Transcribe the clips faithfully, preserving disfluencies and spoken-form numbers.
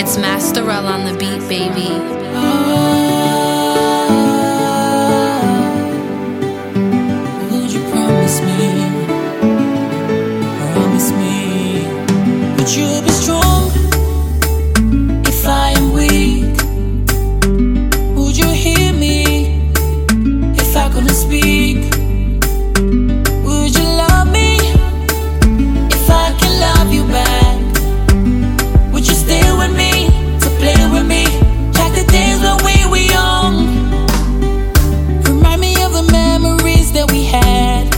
It's Masterell on the beat, baby. Would you promise me, promise me, would you be strong if I am weak? Would you hear me if I couldn't speak? Would you love me if I can love you back? Would you stay with me to play with me like the days when we were young? Remind me of the memories that we had.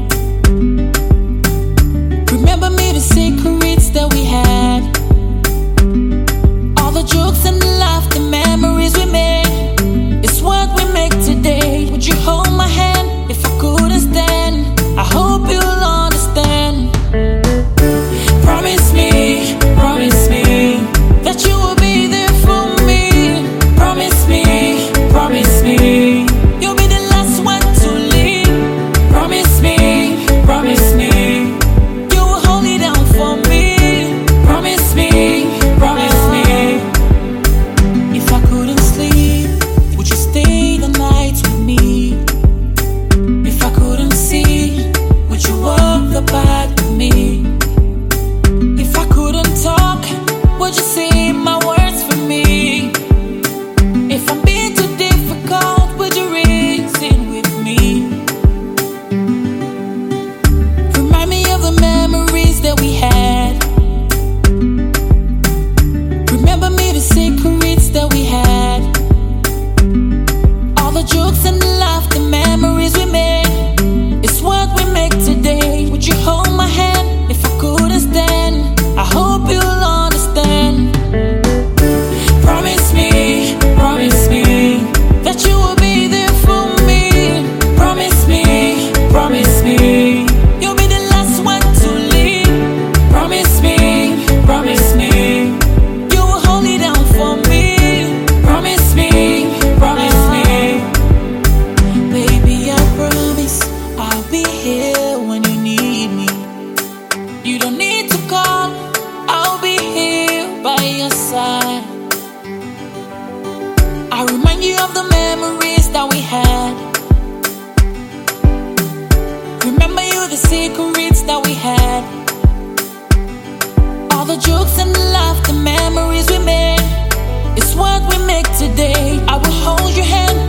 Remember me the secrets that we had. All the jokes and the laughter, memories we made. It's what we make today. Would you hold my hand if I couldn't stand? I hope you'll understand. Promise me, promise me that you will be there for me. Promise me, promise me you'll be the last one to leave. Promise me, promise me you will hold it down for me. Promise me, promise me if I couldn't sleep, would you stay the night with me? If I couldn't see, would you walk the path with me? If I couldn't talk, would you say my words for me? If I'm being too difficult, would you reason with me? Remind me of the memories that we had. Remember me the secrets that we had. All the jokes and the laughter, memories we made. It's what we make today. Would you hold my hand if I couldn't stand? I hope you'll understand. Promise me, promise me that you will be there for me. Promise me, promise me you'll be the last one to leave. Promise me, promise me you will hold it down for me. Promise me, promise me baby, I promise I'll be here when you need me. You don't need to call, I'll be here by your side. I remind you of the memories that we had. Remember you the secrets that we had. All the jokes and the laughter, memories we made. It's what we make today. I will hold your hand